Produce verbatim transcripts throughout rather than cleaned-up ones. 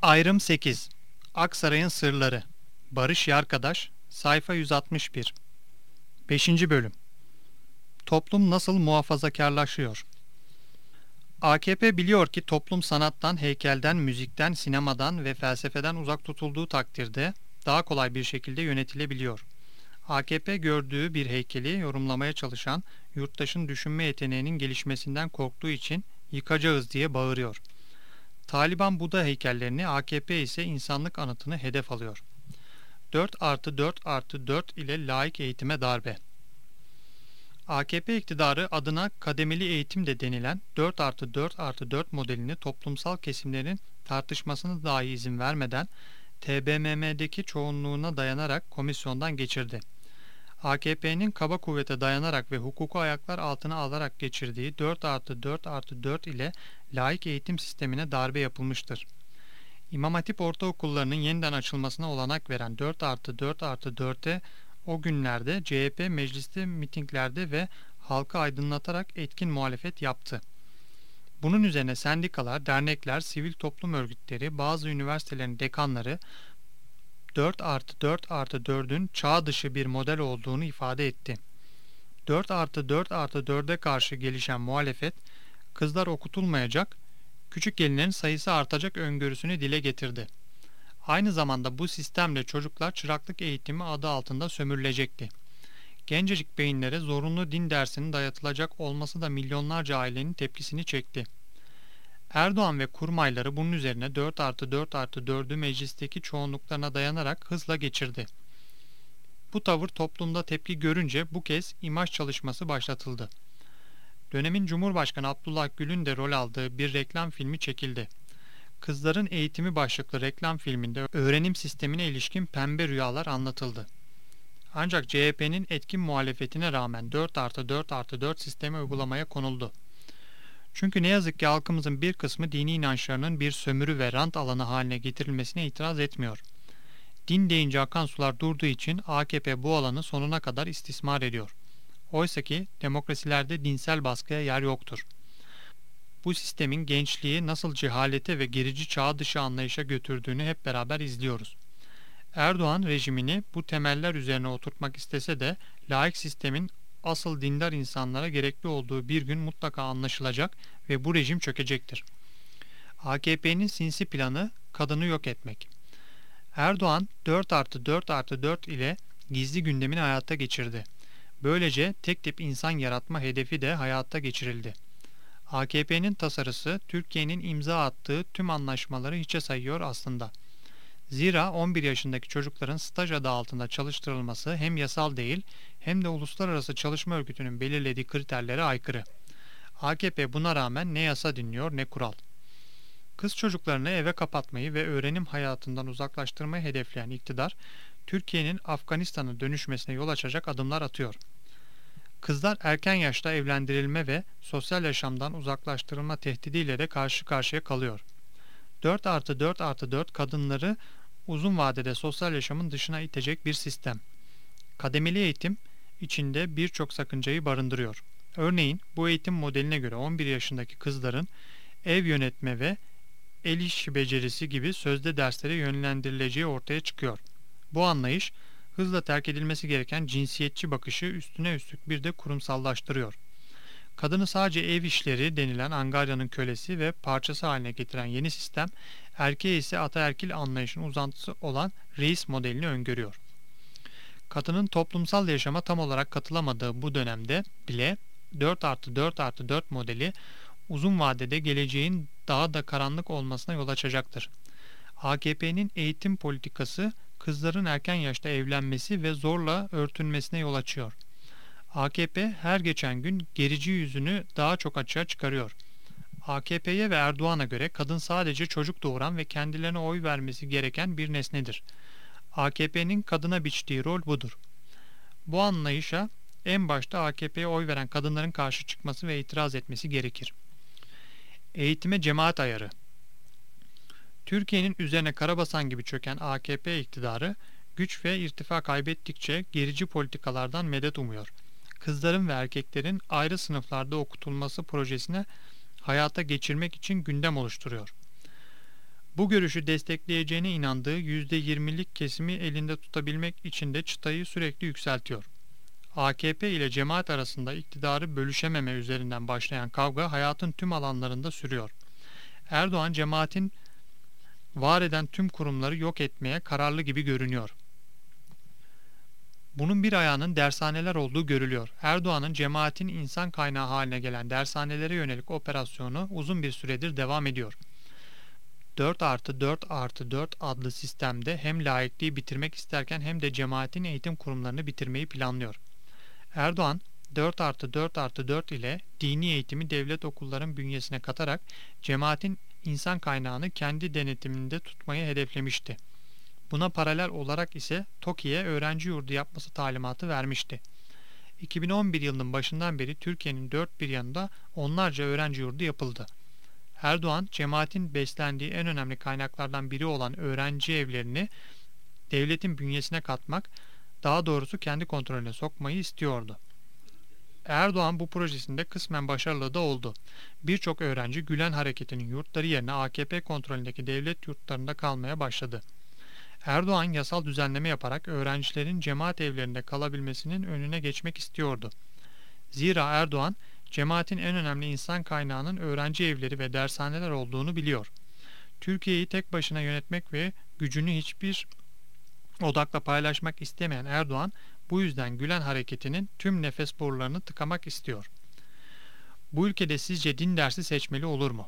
Ayrım sekiz. Aksaray'ın Sırları. Barış Yarkadaş. Sayfa yüz altmış bir. beşinci. Bölüm. Toplum nasıl muhafazakarlaşıyor? A K P biliyor ki toplum sanattan, heykelden, müzikten, sinemadan ve felsefeden uzak tutulduğu takdirde daha kolay bir şekilde yönetilebiliyor. A K P gördüğü bir heykeli yorumlamaya çalışan yurttaşın düşünme yeteneğinin gelişmesinden korktuğu için yıkacağız diye bağırıyor. Taliban Buda heykellerini, A K P ise insanlık anıtını hedef alıyor. dört artı dört artı dört ile laik eğitime darbe. A K P iktidarı adına kademeli eğitim de denilen dört artı dört artı dört modelini toplumsal kesimlerin tartışmasına dahi izin vermeden T B M M'deki çoğunluğuna dayanarak komisyondan geçirdi. A K P'nin kaba kuvvete dayanarak ve hukuku ayaklar altına alarak geçirdiği dört artı dört artı dört ile laik eğitim sistemine darbe yapılmıştır. İmam Hatip ortaokullarının yeniden açılmasına olanak veren dört artı dört artı dört'e o günlerde C H P mecliste, mitinglerde ve halkı aydınlatarak etkin muhalefet yaptı. Bunun üzerine sendikalar, dernekler, sivil toplum örgütleri, bazı üniversitelerin dekanları dört artı dört artı dört'ün çağ dışı bir model olduğunu ifade etti. dört artı dört artı dört'e karşı gelişen muhalefet, kızlar okutulmayacak, küçük gelinlerin sayısı artacak öngörüsünü dile getirdi. Aynı zamanda bu sistemle çocuklar çıraklık eğitimi adı altında sömürülecekti. Gencecik beyinlere zorunlu din dersinin dayatılacak olması da milyonlarca ailenin tepkisini çekti. Erdoğan ve kurmayları bunun üzerine dört artı dört artı dört'ü meclisteki çoğunluklarına dayanarak hızla geçirdi. Bu tavır toplumda tepki görünce bu kez imaj çalışması başlatıldı. Dönemin Cumhurbaşkanı Abdullah Gül'ün de rol aldığı bir reklam filmi çekildi. Kızların Eğitimi başlıklı reklam filminde öğrenim sistemine ilişkin pembe rüyalar anlatıldı. Ancak C H P'nin etkin muhalefetine rağmen dört artı dört artı dört sistemi uygulamaya konuldu. Çünkü ne yazık ki halkımızın bir kısmı dini inançlarının bir sömürü ve rant alanı haline getirilmesine itiraz etmiyor. Din deyince akan sular durduğu için A K P bu alanı sonuna kadar istismar ediyor. Oysaki demokrasilerde dinsel baskıya yer yoktur. Bu sistemin gençliği nasıl cehalete ve gerici çağ dışı anlayışa götürdüğünü hep beraber izliyoruz. Erdoğan rejimini bu temeller üzerine oturtmak istese de laik sistemin asıl dindar insanlara gerekli olduğu bir gün mutlaka anlaşılacak ve bu rejim çökecektir. A K P'nin sinsi planı kadını yok etmek. Erdoğan dört artı dört artı dört ile gizli gündemini hayata geçirdi. Böylece tek tip insan yaratma hedefi de hayata geçirildi. A K P'nin tasarısı Türkiye'nin imza attığı tüm anlaşmaları hiçe sayıyor aslında. Zira on bir yaşındaki çocukların staj adı altında çalıştırılması hem yasal değil hem de Uluslararası Çalışma Örgütü'nün belirlediği kriterlere aykırı. A K P buna rağmen ne yasa dinliyor ne kural. Kız çocuklarını eve kapatmayı ve öğrenim hayatından uzaklaştırmayı hedefleyen iktidar, Türkiye'nin Afganistan'a dönüşmesine yol açacak adımlar atıyor. Kızlar erken yaşta evlendirilme ve sosyal yaşamdan uzaklaştırılma tehdidiyle de karşı karşıya kalıyor. dört artı dört artı dört kadınları uzun vadede sosyal yaşamın dışına itecek bir sistem. Kademeli eğitim içinde birçok sakıncayı barındırıyor. Örneğin bu eğitim modeline göre on bir yaşındaki kızların ev yönetme ve el işi becerisi gibi sözde derslere yönlendirileceği ortaya çıkıyor. Bu anlayış hızla terk edilmesi gereken cinsiyetçi bakışı üstüne üstlük bir de kurumsallaştırıyor. Kadını sadece ev işleri denilen angaryanın kölesi ve parçası haline getiren yeni sistem, erkeğe ise ataerkil anlayışın uzantısı olan reis modelini öngörüyor. Kadının toplumsal yaşama tam olarak katılamadığı bu dönemde bile dört artı dört artı dört modeli uzun vadede geleceğin daha da karanlık olmasına yol açacaktır. A K P'nin eğitim politikası kızların erken yaşta evlenmesi ve zorla örtünmesine yol açıyor. A K P her geçen gün gerici yüzünü daha çok açığa çıkarıyor. A K P'ye ve Erdoğan'a göre kadın sadece çocuk doğuran ve kendilerine oy vermesi gereken bir nesnedir. A K P'nin kadına biçtiği rol budur. Bu anlayışa en başta A K P'ye oy veren kadınların karşı çıkması ve itiraz etmesi gerekir. Eğitime cemaat ayarı. Türkiye'nin üzerine karabasan gibi çöken A K P iktidarı güç ve irtifa kaybettikçe gerici politikalardan medet umuyor. Kızların ve erkeklerin ayrı sınıflarda okutulması projesine hayata geçirmek için gündem oluşturuyor. Bu görüşü destekleyeceğine inandığı yüzde yirmilik kesimi elinde tutabilmek için de çıtayı sürekli yükseltiyor. A K P ile cemaat arasında iktidarı bölüşememe üzerinden başlayan kavga hayatın tüm alanlarında sürüyor. Erdoğan cemaatin var eden tüm kurumları yok etmeye kararlı gibi görünüyor. Bunun bir ayağının dershaneler olduğu görülüyor. Erdoğan'ın cemaatin insan kaynağı haline gelen dershanelere yönelik operasyonu uzun bir süredir devam ediyor. dört artı dört artı dört adlı sistemde hem laikliği bitirmek isterken hem de cemaatin eğitim kurumlarını bitirmeyi planlıyor. Erdoğan, dört artı dört artı dört ile dini eğitimi devlet okulların bünyesine katarak cemaatin insan kaynağını kendi denetiminde tutmayı hedeflemişti. Buna paralel olarak ise TOKİ'ye öğrenci yurdu yapması talimatı vermişti. iki bin on bir yılının başından beri Türkiye'nin dört bir yanında onlarca öğrenci yurdu yapıldı. Erdoğan, cemaatin beslendiği en önemli kaynaklardan biri olan öğrenci evlerini devletin bünyesine katmak, daha doğrusu kendi kontrolüne sokmayı istiyordu. Erdoğan bu projesinde kısmen başarılı da oldu. Birçok öğrenci Gülen Hareketi'nin yurtları yerine A K P kontrolündeki devlet yurtlarında kalmaya başladı. Erdoğan yasal düzenleme yaparak öğrencilerin cemaat evlerinde kalabilmesinin önüne geçmek istiyordu. Zira Erdoğan, cemaatin en önemli insan kaynağının öğrenci evleri ve dershaneler olduğunu biliyor. Türkiye'yi tek başına yönetmek ve gücünü hiçbir odakla paylaşmak istemeyen Erdoğan, bu yüzden Gülen Hareketi'nin tüm nefes borularını tıkamak istiyor. Bu ülkede sizce din dersi seçmeli olur mu?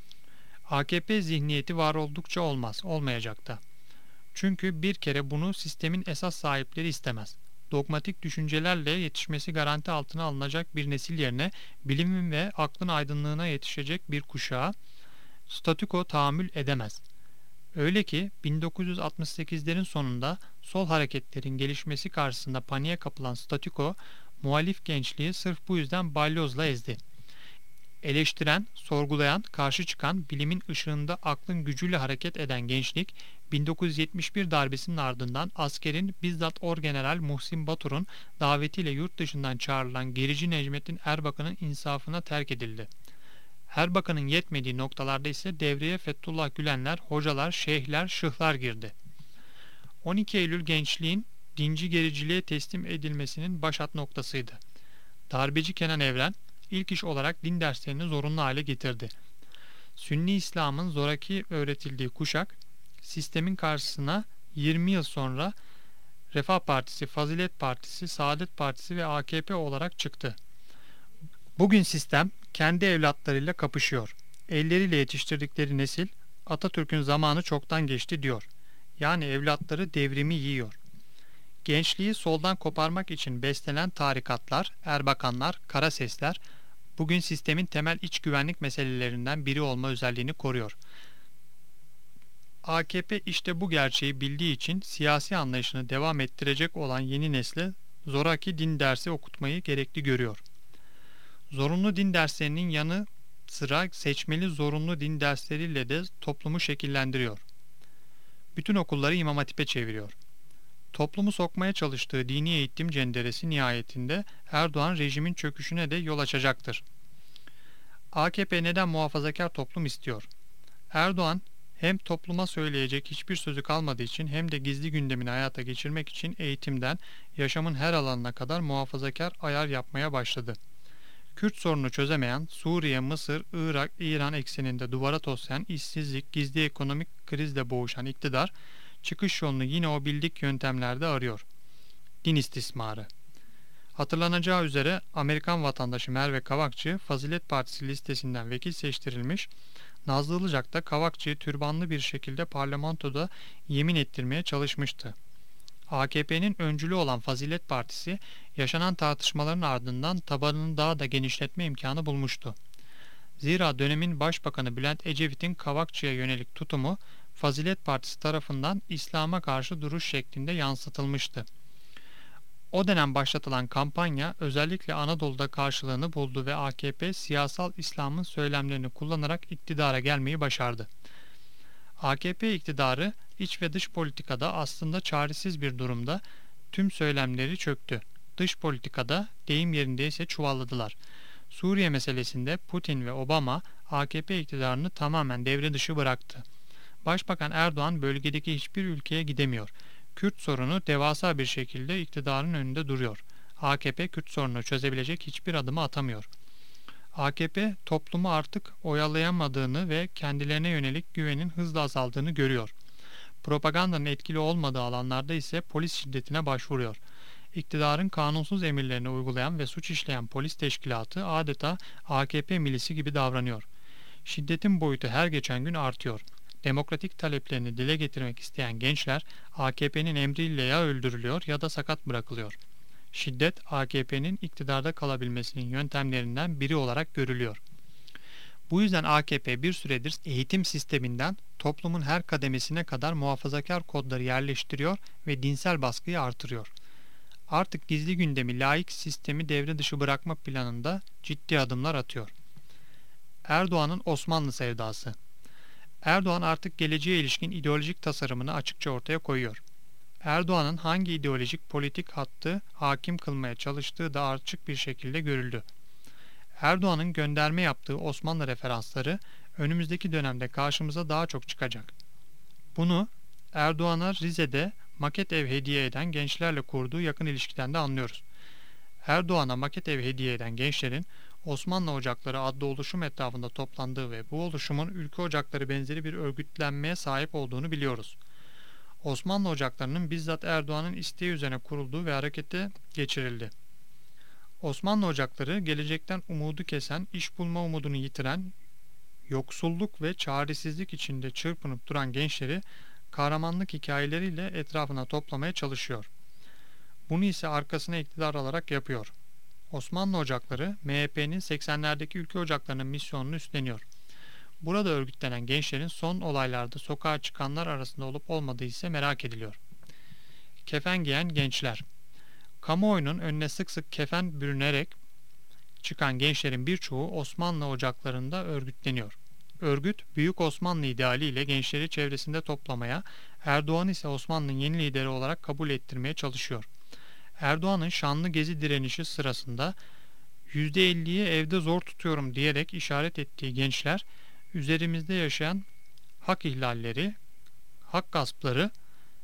A K P zihniyeti var oldukça olmaz, olmayacak da. Çünkü bir kere bunu sistemin esas sahipleri istemez. Dogmatik düşüncelerle yetişmesi garanti altına alınacak bir nesil yerine bilimin ve aklın aydınlığına yetişecek bir kuşağa statüko tahammül edemez. Öyle ki bin dokuz yüz altmış sekizlerin sonunda sol hareketlerin gelişmesi karşısında paniğe kapılan statüko, muhalif gençliği sırf bu yüzden balyozla ezdi. Eleştiren, sorgulayan, karşı çıkan, bilimin ışığında aklın gücüyle hareket eden gençlik, bin dokuz yüz yetmiş bir darbesinin ardından askerin bizzat Orgeneral Muhsin Batur'un davetiyle yurt dışından çağrılan gerici Necmettin Erbakan'ın insafına terk edildi. Erbakan'ın yetmediği noktalarda ise devreye Fethullah Gülenler, hocalar, şeyhler, şıhlar girdi. on iki Eylül gençliğin dinci gericiliğe teslim edilmesinin başat noktasıydı. Darbeci Kenan Evren, ilk iş olarak din derslerini zorunlu hale getirdi. Sünni İslam'ın zoraki öğretildiği kuşak, sistemin karşısına yirmi yıl sonra Refah Partisi, Fazilet Partisi, Saadet Partisi ve A K P olarak çıktı. Bugün sistem kendi evlatlarıyla kapışıyor. Elleriyle yetiştirdikleri nesil, Atatürk'ün zamanı çoktan geçti diyor. Yani evlatları devrimi yiyor. Gençliği soldan koparmak için beslenen tarikatlar, erbakanlar, kara sesler, bugün sistemin temel iç güvenlik meselelerinden biri olma özelliğini koruyor. A K P işte bu gerçeği bildiği için siyasi anlayışını devam ettirecek olan yeni nesle zoraki din dersi okutmayı gerekli görüyor. Zorunlu din derslerinin yanı sıra seçmeli zorunlu din dersleriyle de toplumu şekillendiriyor. Bütün okulları İmam Hatip'e çeviriyor. Toplumu sokmaya çalıştığı dini eğitim cenderesi nihayetinde Erdoğan rejimin çöküşüne de yol açacaktır. A K P neden muhafazakar toplum istiyor? Erdoğan hem topluma söyleyecek hiçbir sözü kalmadığı için hem de gizli gündemini hayata geçirmek için eğitimden yaşamın her alanına kadar muhafazakar ayar yapmaya başladı. Kürt sorunu çözemeyen, Suriye, Mısır, Irak, İran ekseninde duvara toslayan işsizlik, gizli ekonomik krizle boğuşan iktidar, çıkış yolunu yine o bildik yöntemlerde arıyor. Din istismarı. Hatırlanacağı üzere Amerikan vatandaşı Merve Kavakçı, Fazilet Partisi listesinden vekil seçtirilmiş, Nazlı Ilıcak da Kavakçı'yı türbanlı bir şekilde parlamentoda yemin ettirmeye çalışmıştı. A K P'nin öncülü olan Fazilet Partisi, yaşanan tartışmaların ardından tabanını daha da genişletme imkanı bulmuştu. Zira dönemin Başbakanı Bülent Ecevit'in Kavakçı'ya yönelik tutumu, Fazilet Partisi tarafından İslam'a karşı duruş şeklinde yansıtılmıştı. O dönem başlatılan kampanya özellikle Anadolu'da karşılığını buldu ve A K P siyasal İslam'ın söylemlerini kullanarak iktidara gelmeyi başardı. A K P iktidarı iç ve dış politikada aslında çaresiz bir durumda, tüm söylemleri çöktü. Dış politikada deyim yerindeyse çuvalladılar. Suriye meselesinde Putin ve Obama A K P iktidarını tamamen devre dışı bıraktı. Başbakan Erdoğan bölgedeki hiçbir ülkeye gidemiyor. Kürt sorunu devasa bir şekilde iktidarın önünde duruyor. A K P Kürt sorununu çözebilecek hiçbir adımı atamıyor. A K P toplumu artık oyalayamadığını ve kendilerine yönelik güvenin hızla azaldığını görüyor. Propagandanın etkili olmadığı alanlarda ise polis şiddetine başvuruyor. İktidarın kanunsuz emirlerini uygulayan ve suç işleyen polis teşkilatı adeta A K P milisi gibi davranıyor. Şiddetin boyutu her geçen gün artıyor. Demokratik taleplerini dile getirmek isteyen gençler A K P'nin emriyle ya öldürülüyor ya da sakat bırakılıyor. Şiddet A K P'nin iktidarda kalabilmesinin yöntemlerinden biri olarak görülüyor. Bu yüzden A K P bir süredir eğitim sisteminden toplumun her kademesine kadar muhafazakar kodları yerleştiriyor ve dinsel baskıyı artırıyor. Artık gizli gündemi laik sistemi devre dışı bırakma planında ciddi adımlar atıyor. Erdoğan'ın Osmanlı sevdası. Erdoğan artık geleceğe ilişkin ideolojik tasarımını açıkça ortaya koyuyor. Erdoğan'ın hangi ideolojik politik hattı hakim kılmaya çalıştığı da açık bir şekilde görüldü. Erdoğan'ın gönderme yaptığı Osmanlı referansları önümüzdeki dönemde karşımıza daha çok çıkacak. Bunu Erdoğan'a Rize'de maket ev hediye eden gençlerle kurduğu yakın ilişkiden de anlıyoruz. Erdoğan'a maket ev hediye eden gençlerin Osmanlı Ocakları adlı oluşum etrafında toplandığı ve bu oluşumun ülke ocakları benzeri bir örgütlenmeye sahip olduğunu biliyoruz. Osmanlı Ocakları'nın bizzat Erdoğan'ın isteği üzerine kurulduğu ve harekete geçirildi. Osmanlı Ocakları gelecekten umudu kesen, iş bulma umudunu yitiren, yoksulluk ve çaresizlik içinde çırpınıp duran gençleri kahramanlık hikayeleriyle etrafına toplamaya çalışıyor. Bunu ise arkasına iktidar alarak yapıyor. Osmanlı Ocakları, M H P'nin seksenlerdeki ülke ocaklarının misyonunu üstleniyor. Burada örgütlenen gençlerin son olaylarda sokağa çıkanlar arasında olup olmadığı ise merak ediliyor. Kefen giyen gençler. Kamuoyunun önüne sık sık kefen bürünerek çıkan gençlerin birçoğu Osmanlı Ocakları'nda örgütleniyor. Örgüt, Büyük Osmanlı idealiyle gençleri çevresinde toplamaya, Erdoğan ise Osmanlı'nın yeni lideri olarak kabul ettirmeye çalışıyor. Erdoğan'ın şanlı gezi direnişi sırasında yüzde elliyi evde zor tutuyorum diyerek işaret ettiği gençler, üzerimizde yaşayan hak ihlalleri, hak gaspları,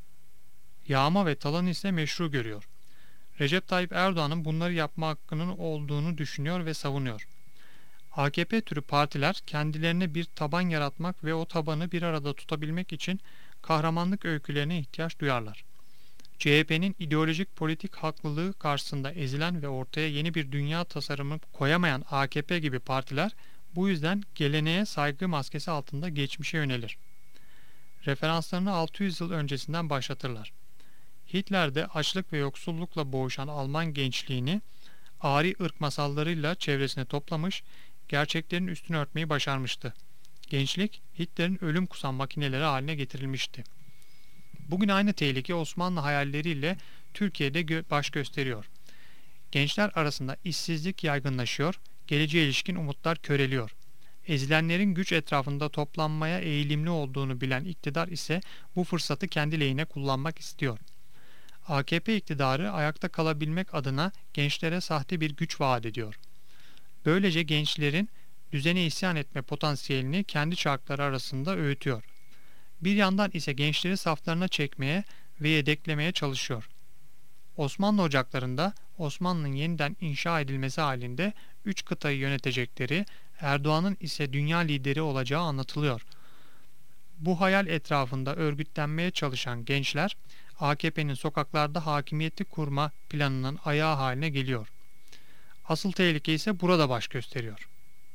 yağma ve talan ise meşru görüyor. Recep Tayyip Erdoğan'ın bunları yapma hakkının olduğunu düşünüyor ve savunuyor. A K P türü partiler kendilerine bir taban yaratmak ve o tabanı bir arada tutabilmek için kahramanlık öykülerine ihtiyaç duyarlar. C H P'nin ideolojik politik haklılığı karşısında ezilen ve ortaya yeni bir dünya tasarımı koyamayan A K P gibi partiler bu yüzden geleneğe saygı maskesi altında geçmişe yönelir. Referanslarını altı yüz yıl öncesinden başlatırlar. Hitler de açlık ve yoksullukla boğuşan Alman gençliğini ari ırk masallarıyla çevresine toplamış, gerçeklerin üstünü örtmeyi başarmıştı. Gençlik, Hitler'in ölüm kusan makineleri haline getirilmişti. Bugün aynı tehlike Osmanlı hayalleriyle Türkiye'de gö- baş gösteriyor. Gençler arasında işsizlik yaygınlaşıyor, geleceğe ilişkin umutlar köreliyor. Ezilenlerin güç etrafında toplanmaya eğilimli olduğunu bilen iktidar ise bu fırsatı kendi lehine kullanmak istiyor. A K P iktidarı ayakta kalabilmek adına gençlere sahte bir güç vaat ediyor. Böylece gençlerin düzene isyan etme potansiyelini kendi çarkları arasında öğütüyor. Bir yandan ise gençleri saflarına çekmeye ve yedeklemeye çalışıyor. Osmanlı Ocakları'nda Osmanlı'nın yeniden inşa edilmesi halinde üç kıtayı yönetecekleri, Erdoğan'ın ise dünya lideri olacağı anlatılıyor. Bu hayal etrafında örgütlenmeye çalışan gençler, A K P'nin sokaklarda hakimiyeti kurma planının ayağı haline geliyor. Asıl tehlike ise burada baş gösteriyor.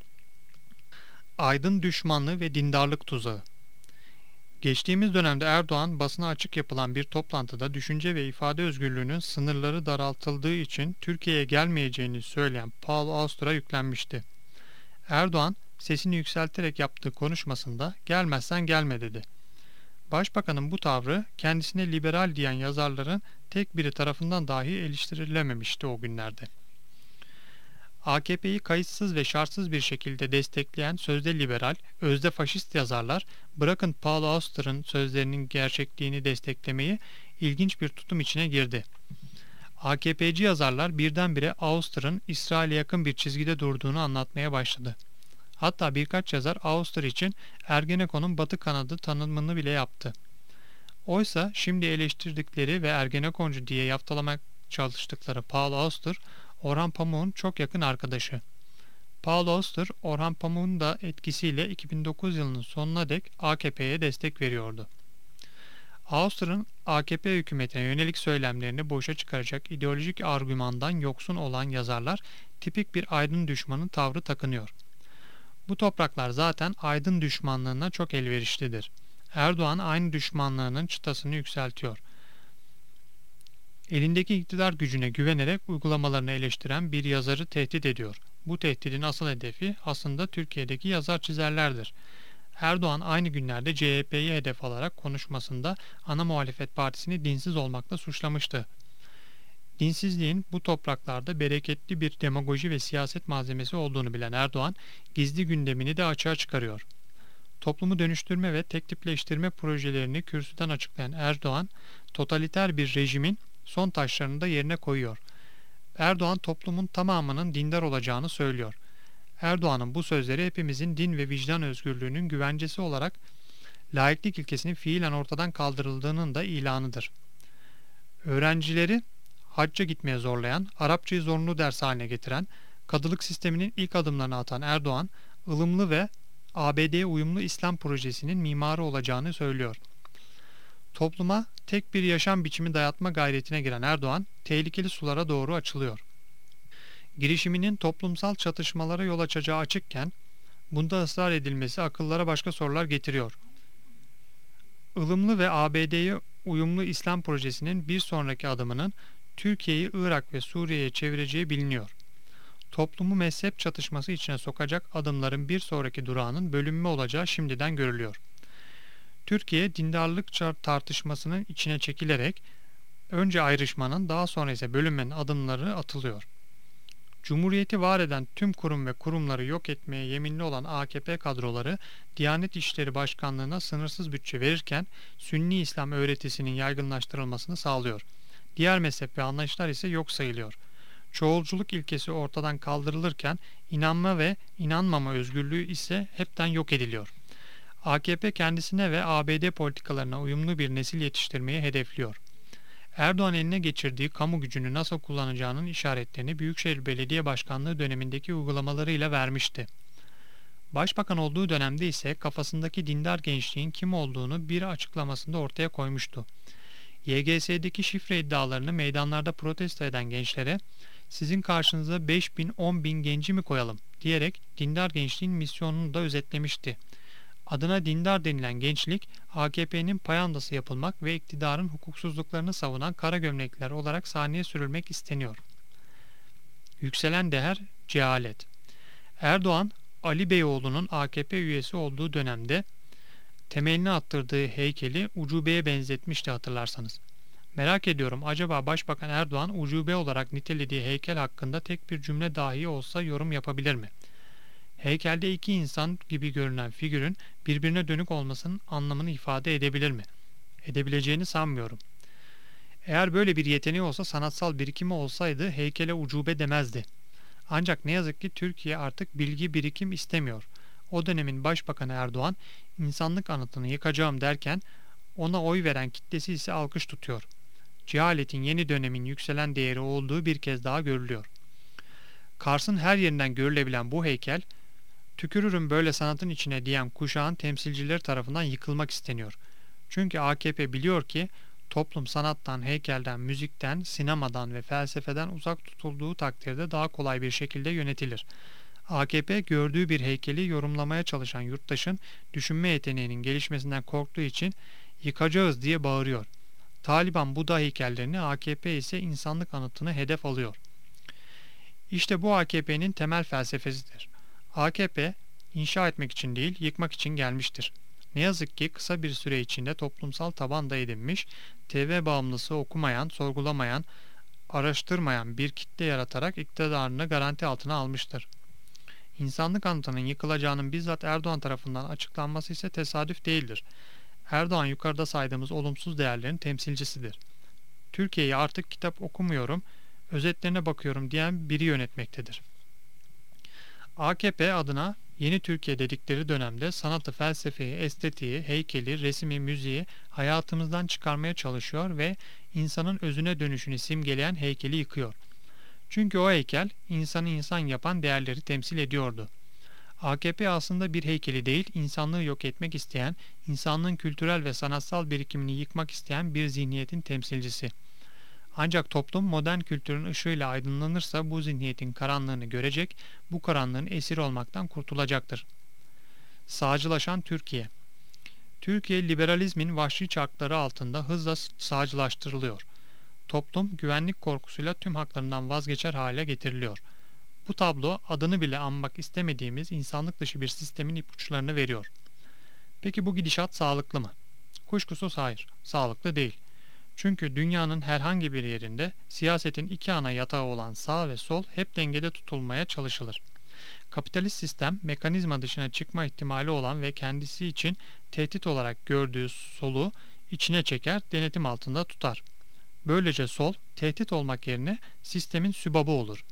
Aydın düşmanlığı ve dindarlık tuzağı. Geçtiğimiz dönemde Erdoğan basına açık yapılan bir toplantıda düşünce ve ifade özgürlüğünün sınırları daraltıldığı için Türkiye'ye gelmeyeceğini söyleyen Paul Auster'a yüklenmişti. Erdoğan sesini yükselterek yaptığı konuşmasında gelmezsen gelme dedi. Başbakanın bu tavrı kendisine liberal diyen yazarların tek biri tarafından dahi eleştirilememişti o günlerde. A K P'yi kayıtsız ve şartsız bir şekilde destekleyen sözde liberal, özde faşist yazarlar, bırakın Paul Auster'ın sözlerinin gerçekliğini desteklemeyi ilginç bir tutum içine girdi. A K P'ci yazarlar birdenbire Auster'ın İsrail'e yakın bir çizgide durduğunu anlatmaya başladı. Hatta birkaç yazar Auster için Ergenekon'un batı kanadı tanımını bile yaptı. Oysa şimdi eleştirdikleri ve Ergenekoncu diye yaftalamak çalıştıkları Paul Auster, Orhan Pamuk'un çok yakın arkadaşı. Paul Auster, Orhan Pamuk'un da etkisiyle iki bin dokuz yılının sonuna dek A K P'ye destek veriyordu. Auster'ın A K P hükümetine yönelik söylemlerini boşa çıkaracak ideolojik argümandan yoksun olan yazarlar tipik bir aydın düşmanı tavrı takınıyor. Bu topraklar zaten aydın düşmanlığına çok elverişlidir. Erdoğan aynı düşmanlığının çıtasını yükseltiyor. Elindeki iktidar gücüne güvenerek uygulamalarını eleştiren bir yazarı tehdit ediyor. Bu tehdidin asıl hedefi aslında Türkiye'deki yazar çizerlerdir. Erdoğan aynı günlerde C H P'yi hedef alarak konuşmasında ana muhalefet partisini dinsiz olmakla suçlamıştı. Dinsizliğin bu topraklarda bereketli bir demagoji ve siyaset malzemesi olduğunu bilen Erdoğan, gizli gündemini de açığa çıkarıyor. Toplumu dönüştürme ve tektipleştirme projelerini kürsüden açıklayan Erdoğan, totaliter bir rejimin son taşlarını da yerine koyuyor. Erdoğan toplumun tamamının dindar olacağını söylüyor. Erdoğan'ın bu sözleri hepimizin din ve vicdan özgürlüğünün güvencesi olarak laiklik ilkesinin fiilen ortadan kaldırıldığının da ilanıdır. Öğrencileri hacca gitmeye zorlayan, Arapçayı zorunlu ders haline getiren, kadılık sisteminin ilk adımlarını atan Erdoğan, ılımlı ve A B D'ye uyumlu İslam projesinin mimarı olacağını söylüyor. Topluma tek bir yaşam biçimi dayatma gayretine giren Erdoğan, tehlikeli sulara doğru açılıyor. Girişiminin toplumsal çatışmalara yol açacağı açıkken, bunda ısrar edilmesi akıllara başka sorular getiriyor. Ilımlı ve A B D'ye uyumlu İslam projesinin bir sonraki adımının Türkiye'yi Irak ve Suriye'ye çevireceği biliniyor. Toplumu mezhep çatışması içine sokacak adımların bir sonraki durağının bölünme olacağı şimdiden görülüyor. Türkiye dindarlık tartışmasının içine çekilerek önce ayrışmanın daha sonra ise bölünmenin adımları atılıyor. Cumhuriyeti var eden tüm kurum ve kurumları yok etmeye yeminli olan A K P kadroları Diyanet İşleri Başkanlığı'na sınırsız bütçe verirken Sünni İslam öğretisinin yaygınlaştırılmasını sağlıyor. Diğer mezhep ve anlayışlar ise yok sayılıyor. Çoğulculuk ilkesi ortadan kaldırılırken inanma ve inanmama özgürlüğü ise hepten yok ediliyor. A K P kendisine ve A B D politikalarına uyumlu bir nesil yetiştirmeyi hedefliyor. Erdoğan eline geçirdiği kamu gücünü nasıl kullanacağının işaretlerini Büyükşehir Belediye Başkanlığı dönemindeki uygulamalarıyla vermişti. Başbakan olduğu dönemde ise kafasındaki dindar gençliğin kim olduğunu bir açıklamasında ortaya koymuştu. Y G S'deki şifre iddialarını meydanlarda protesto eden gençlere "Sizin karşınıza beş bin on bin genci mi koyalım?" diyerek dindar gençliğin misyonunu da özetlemişti. Adına dindar denilen gençlik, A K P'nin payandası yapılmak ve iktidarın hukuksuzluklarını savunan kara gömlekliler olarak sahneye sürülmek isteniyor. Yükselen değer cehalet. Erdoğan, Ali Beyoğlu'nun A K P üyesi olduğu dönemde temelini attırdığı heykeli ucubeye benzetmişti hatırlarsanız. Merak ediyorum, acaba Başbakan Erdoğan ucube olarak nitelediği heykel hakkında tek bir cümle dahi olsa yorum yapabilir mi? Heykelde iki insan gibi görünen figürün birbirine dönük olmasının anlamını ifade edebilir mi? Edebileceğini sanmıyorum. Eğer böyle bir yeteneği olsa, sanatsal birikimi olsaydı heykele ucube demezdi. Ancak ne yazık ki Türkiye artık bilgi birikim istemiyor. O dönemin Başbakanı Erdoğan, insanlık anıtını yıkacağım derken ona oy veren kitlesi ise alkış tutuyor. Cehaletin yeni dönemin yükselen değeri olduğu bir kez daha görülüyor. Kars'ın her yerinden görülebilen bu heykel, "Tükürürüm böyle sanatın içine" diyen kuşağın temsilcileri tarafından yıkılmak isteniyor. Çünkü A K P biliyor ki toplum sanattan, heykelden, müzikten, sinemadan ve felsefeden uzak tutulduğu takdirde daha kolay bir şekilde yönetilir. A K P gördüğü bir heykeli yorumlamaya çalışan yurttaşın düşünme yeteneğinin gelişmesinden korktuğu için "yıkacağız" diye bağırıyor. Taliban Buda heykellerini, A K P ise insanlık anıtını hedef alıyor. İşte bu A K P'nin temel felsefesidir. A K P inşa etmek için değil, yıkmak için gelmiştir. Ne yazık ki kısa bir süre içinde toplumsal taban da edinmiş, T V bağımlısı okumayan, sorgulamayan, araştırmayan bir kitle yaratarak iktidarını garanti altına almıştır. İnsanlık anıtının yıkılacağının bizzat Erdoğan tarafından açıklanması ise tesadüf değildir. Erdoğan yukarıda saydığımız olumsuz değerlerin temsilcisidir. Türkiye'yi artık kitap okumuyorum, özetlerine bakıyorum diyen biri yönetmektedir. A K P adına Yeni Türkiye dedikleri dönemde sanatı, felsefeyi, estetiği, heykeli, resmi, müziği hayatımızdan çıkarmaya çalışıyor ve insanın özüne dönüşünü simgeleyen heykeli yıkıyor. Çünkü o heykel insanı insan yapan değerleri temsil ediyordu. A K P aslında bir heykeli değil, insanlığı yok etmek isteyen, insanlığın kültürel ve sanatsal birikimini yıkmak isteyen bir zihniyetin temsilcisi. Ancak toplum modern kültürün ışığıyla aydınlanırsa bu zihniyetin karanlığını görecek, bu karanlığın esiri olmaktan kurtulacaktır. Sağcılaşan Türkiye. Türkiye liberalizmin vahşi çarkları altında hızla sağcılaştırılıyor. Toplum güvenlik korkusuyla tüm haklarından vazgeçer hale getiriliyor. Bu tablo adını bile anmak istemediğimiz insanlık dışı bir sistemin ipuçlarını veriyor. Peki bu gidişat sağlıklı mı? Kuşkusuz hayır, sağlıklı değil. Çünkü dünyanın herhangi bir yerinde siyasetin iki ana yatağı olan sağ ve sol hep dengede tutulmaya çalışılır. Kapitalist sistem mekanizma dışına çıkma ihtimali olan ve kendisi için tehdit olarak gördüğü solu içine çeker, denetim altında tutar. Böylece sol tehdit olmak yerine sistemin sübabı olur.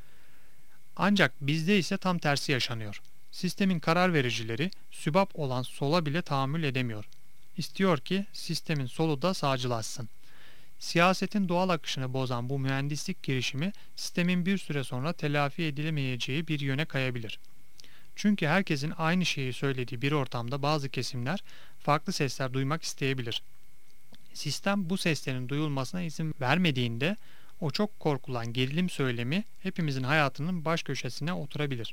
Ancak bizde ise tam tersi yaşanıyor. Sistemin karar vericileri sübab olan sola bile tahammül edemiyor. İstiyor ki sistemin solu da sağcılaşsın. Siyasetin doğal akışını bozan bu mühendislik girişimi sistemin bir süre sonra telafi edilemeyeceği bir yöne kayabilir. Çünkü herkesin aynı şeyi söylediği bir ortamda bazı kesimler farklı sesler duymak isteyebilir. Sistem bu seslerin duyulmasına izin vermediğinde o çok korkulan gerilim söylemi hepimizin hayatının baş köşesine oturabilir.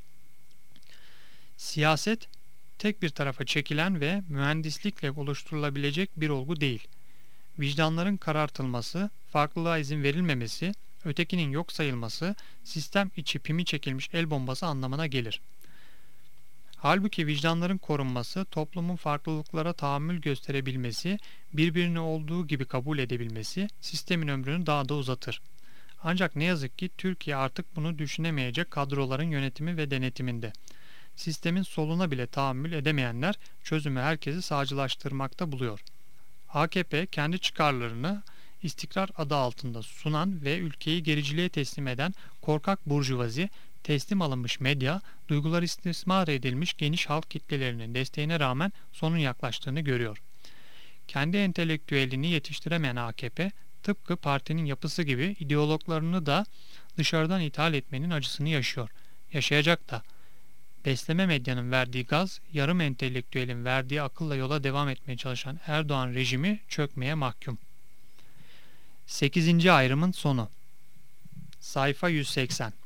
Siyaset tek bir tarafa çekilen ve mühendislikle oluşturulabilecek bir olgu değil. Vicdanların karartılması, farklılığa izin verilmemesi, ötekinin yok sayılması, sistem içi pimi çekilmiş el bombası anlamına gelir. Halbuki vicdanların korunması, toplumun farklılıklara tahammül gösterebilmesi, birbirini olduğu gibi kabul edebilmesi, sistemin ömrünü daha da uzatır. Ancak ne yazık ki Türkiye artık bunu düşünemeyecek kadroların yönetimi ve denetiminde. Sistemin soluna bile tahammül edemeyenler çözümü herkesi sağcılaştırmakta buluyor. A K P kendi çıkarlarını istikrar adı altında sunan ve ülkeyi gericiliğe teslim eden korkak burjuvazi, teslim alınmış medya, duygular istismar edilmiş geniş halk kitlelerinin desteğine rağmen sonun yaklaştığını görüyor. Kendi entelektüelini yetiştiremeyen A K P, tıpkı partinin yapısı gibi ideologlarını da dışarıdan ithal etmenin acısını yaşıyor. Yaşayacak da. Besleme medyanın verdiği gaz, yarım entelektüelin verdiği akılla yola devam etmeye çalışan Erdoğan rejimi çökmeye mahkum. sekizinci ayrımın sonu. Sayfa yüz seksen.